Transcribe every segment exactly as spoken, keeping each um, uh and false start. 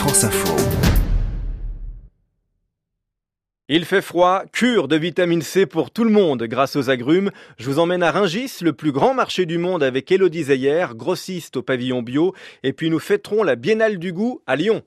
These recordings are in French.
France Info. Il fait froid, cure de vitamine C pour tout le monde grâce aux agrumes. Je vous emmène à Rungis, le plus grand marché du monde avec Élodie Zeyer, grossiste au pavillon bio. Et puis nous fêterons la Biennale du goût à Lyon.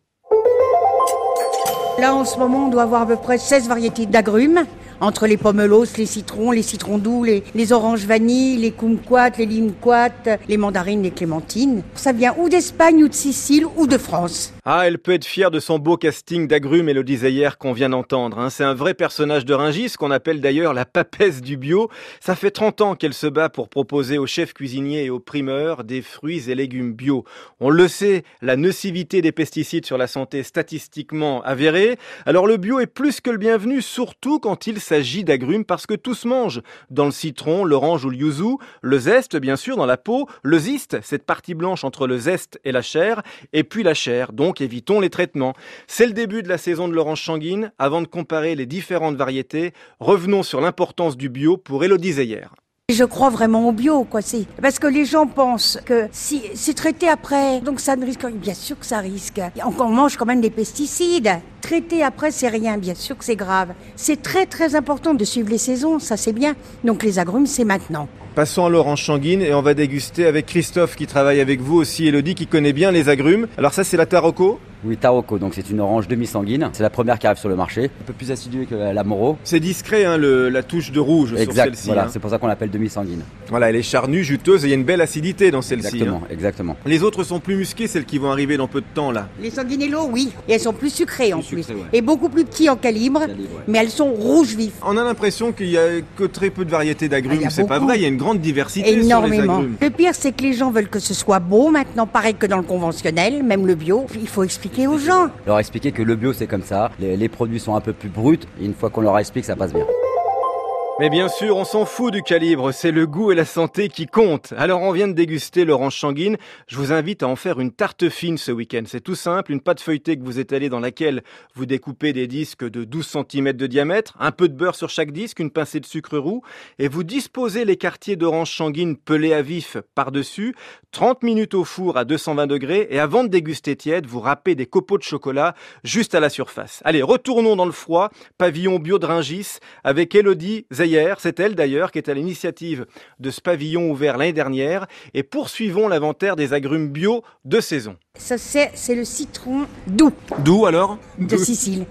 Là, en ce moment, on doit avoir à peu près seize variétés d'agrumes, entre les pomelos, les citrons, les citrons doux, les, les oranges vanille, les kumquats, les limquats, les mandarines, les clémentines. Ça vient ou d'Espagne, ou de Sicile, ou de France. Ah, elle peut être fière de son beau casting d'agrumes, Élodie Zeyer, qu'on vient d'entendre. Hein. C'est un vrai personnage de Rungis, qu'on appelle d'ailleurs la papesse du bio. Ça fait trente ans qu'elle se bat pour proposer aux chefs cuisiniers et aux primeurs des fruits et légumes bio. On le sait, la nocivité des pesticides sur la santé est statistiquement avérée. Alors le bio est plus que le bienvenu, surtout quand il s'agit d'agrumes, parce que tout se mange. Dans le citron, l'orange ou le yuzu, le zeste bien sûr dans la peau, le ziste, cette partie blanche entre le zeste et la chair, et puis la chair, donc évitons les traitements. C'est le début de la saison de l'orange sanguine. Avant de comparer les différentes variétés, revenons sur l'importance du bio pour Élodie Zeyer. Je crois vraiment au bio, quoi. C'est parce que les gens pensent que si c'est traité après, donc ça ne risque rien. Bien sûr que ça risque. On mange quand même des pesticides. Traité après, c'est rien. Bien sûr que c'est grave. C'est très très important de suivre les saisons. Ça, c'est bien. Donc les agrumes, c'est maintenant. Passons à l'orange sanguine et on va déguster avec Christophe qui travaille avec vous aussi, Élodie, qui connaît bien les agrumes. Alors ça, c'est la Taroko ? Oui, Taroko, donc c'est une orange demi-sanguine. C'est la première qui arrive sur le marché, un peu plus acidue que la Moro. C'est discret, hein, le, la touche de rouge exact, sur celle-ci. Voilà, hein. C'est pour ça qu'on l'appelle demi-sanguine. Voilà, elle est charnue, juteuse et il y a une belle acidité dans celle-ci. Exactement, hein. exactement. Les autres sont plus musquées, celles qui vont arriver dans peu de temps là. Les sanguinello, oui, et elles sont plus sucrées en Plus plus, sucrées, ouais. et beaucoup plus petites en calibre, Calibre, ouais. mais elles sont rouges vifs. On a l'impression qu'il y a que très peu de variétés d'agrumes. Ah, il y a c'est pas beaucoup. vrai, il y a une grande diversité Énormément. sur les agrumes. Le pire, c'est que les gens veulent que ce soit beau maintenant, pareil que dans le conventionnel, même le bio. Il faut expliquer aux gens. Leur expliquer que le bio c'est comme ça, les, les produits sont un peu plus bruts, et une fois qu'on leur explique, ça passe bien. Mais bien sûr, on s'en fout du calibre, c'est le goût et la santé qui comptent. Alors on vient de déguster l'orange sanguine, je vous invite à en faire une tarte fine ce week-end. C'est tout simple, une pâte feuilletée que vous étalez dans laquelle vous découpez des disques de douze centimètres de diamètre, un peu de beurre sur chaque disque, une pincée de sucre roux, et vous disposez les quartiers d'orange sanguine pelés à vif par-dessus, trente minutes au four à deux cent vingt degrés, et avant de déguster tiède, vous râpez des copeaux de chocolat juste à la surface. Allez, retournons dans le froid, pavillon bio de Rungis, avec Élodie Zeyer. C'est elle d'ailleurs qui est à l'initiative de ce pavillon ouvert l'année dernière. Et poursuivons l'inventaire des agrumes bio de saison. Ça, c'est, c'est le citron doux D'où alors ? de Sicile.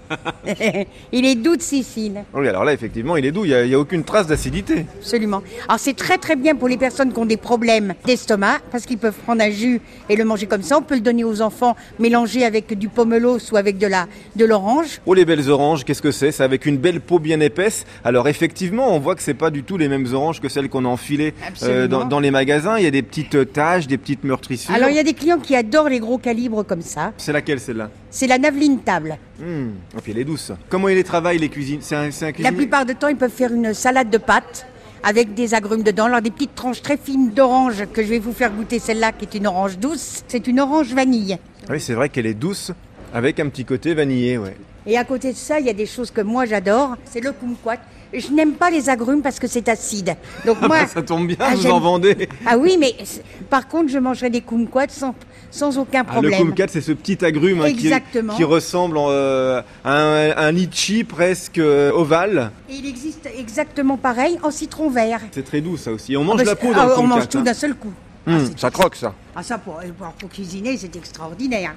Il est doux de Sicile, Oui, alors là, effectivement, il est doux, il n'y a, a aucune trace d'acidité. absolument. Alors c'est très très bien pour les personnes qui ont des problèmes d'estomac, parce qu'ils peuvent prendre un jus et le manger comme ça. On peut le donner aux enfants, mélanger avec du pomelos ou avec de, la, de l'orange. Oh, les belles oranges, qu'est-ce que c'est ? C'est avec une belle peau bien épaisse. Alors effectivement, on voit que c'est pas du tout les mêmes oranges que celles qu'on a enfilées euh, dans, dans les magasins. Il y a des petites taches, des petites meurtrissures. Alors il y a des clients qui adorent les gros calibres comme ça. C'est laquelle celle-là ? C'est la Naveline table. Mmh. Et puis elle est douce. Comment il les travaille, les cuisines ? C'est un, c'est un La cuisinier ? plupart du temps, ils peuvent faire une salade de pâtes avec des agrumes dedans. Alors des petites tranches très fines d'orange que je vais vous faire goûter, celle-là qui est une orange douce. C'est une orange vanille. Oui, c'est vrai qu'elle est douce, avec un petit côté vanillé, ouais. Et à côté de ça, il y a des choses que moi j'adore. C'est le kumquat. Je n'aime pas les agrumes parce que c'est acide. Donc Ah moi, bah, ça tombe bien, Ah, vous j'aime- en vendez. Ah oui, mais c'est- par contre, je mangerai des kumquats sans, sans aucun Ah, le problème. kumquat, c'est ce petit agrume hein, qui, Exactement. qui ressemble euh, à un, un litchi presque euh, ovale. Et il existe exactement pareil en citron vert. C'est très doux ça aussi. On mange Ah bah, la peau c'est- dans ah, le on kumquat. mange tout hein. d'un seul coup. Hum, Ah, c'est- ça croque ça. Ah ça, pour, pour, pour cuisiner, c'est extraordinaire.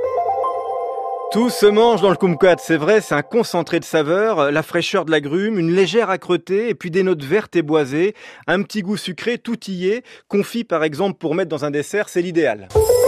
Tout se mange dans le kumquat, c'est vrai, c'est un concentré de saveurs, la fraîcheur de l'agrume, une légère âcreté et puis des notes vertes et boisées, un petit goût sucré, tout y est. Confit par exemple pour mettre dans un dessert, c'est l'idéal.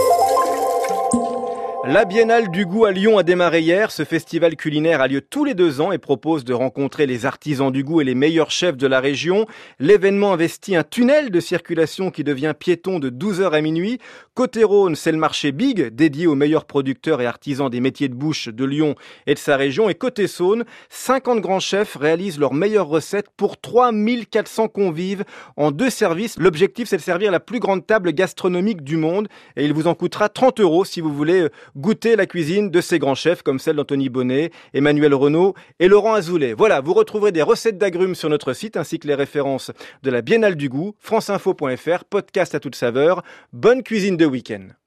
La Biennale du goût à Lyon a démarré hier. Ce festival culinaire a lieu tous les deux ans et propose de rencontrer les artisans du goût et les meilleurs chefs de la région. L'événement investit un tunnel de circulation qui devient piéton de douze heures à minuit. Côté Rhône, c'est le marché Big, dédié aux meilleurs producteurs et artisans des métiers de bouche de Lyon et de sa région. Et côté Saône, cinquante grands chefs réalisent leurs meilleures recettes pour trois mille quatre cents convives en deux services. L'objectif, c'est de servir la plus grande table gastronomique du monde et il vous en coûtera trente euros si vous voulez goûter la cuisine de ces grands chefs comme celle d'Anthony Bonnet, Emmanuel Renaud et Laurent Azoulay. Voilà, vous retrouverez des recettes d'agrumes sur notre site ainsi que les références de la Biennale du goût, franceinfo point f r, podcast à toute saveur. Bonne cuisine de week-end.